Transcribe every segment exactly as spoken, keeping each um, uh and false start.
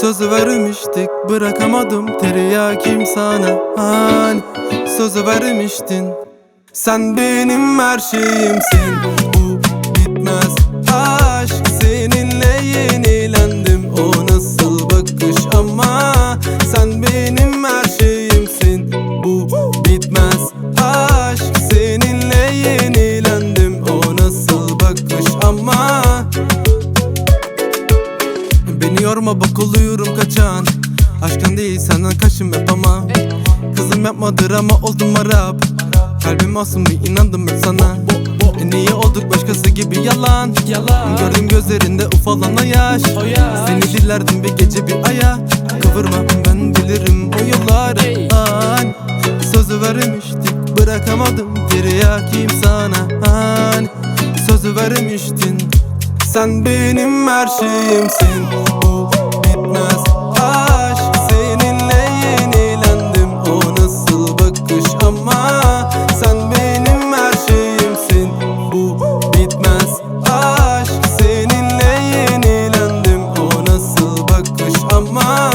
Sözü vermiştik, bırakamadım tiryakim sana. Hani sözü vermiştin, sen benim her şeyimsin. Bu bitmez aşk, seninle yenilendim. O nasıl bakış ama sen benim her şeyimsin. Bu bitmez aşk, seninle yenilendim. O nasıl bakış ama beni yorma bak, oluyorum kaçan. Aşktan değil senden kaçım hep ama kızım yapmadır ama oldum Arap. Kalbim masum bir inandım hep sana. En iyi olduk başkası gibi yalan, yalan. Gördüm gözlerinde ufalana yaş. Seni dilerdim bir gece bir aya. Kıvırma ben bilirim o yolları. Hani sözü vermiştik, bırakamadım tiryakim sana. Hani sözü vermiştin, sen benim her şeyimsin. Bu bitmez aşk, seninle yenilendim. O nasıl bakış ama sen benim her şeyimsin. Bu bitmez aşk, seninle yenilendim. O nasıl bakış ama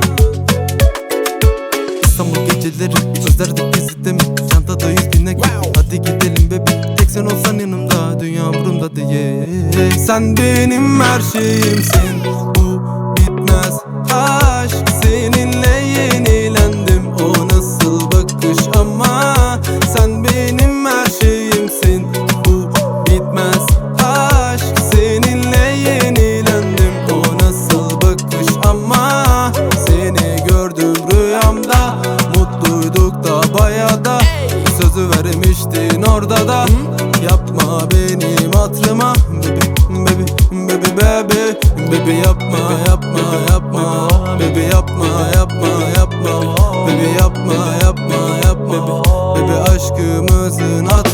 İstanbul geceleri özlerdik bizi de mi? Çantada yüz bine gibi, hadi gidelim bebi. Tek sen olsan yanımda, dünya umurumda değil. Sen benim her şeyimsin. Bu bitmez aşk, seninle yenilendim. O nasıl bakış ama sen benim her şeyimsin. Bu bitmez aşk, seninle yenilendim. O nasıl bakış ama seni gördüm rüyamda. Mutluyduk da bayağı da, sözü vermiştin orada da. Yapma benim hatırıma baby, baby, baby, baby. Baby yapma, yapma, yapma. Baby yapma, yapma, yapma. Baby yapma, yapma, yapma. Baby aşkımızın hatırı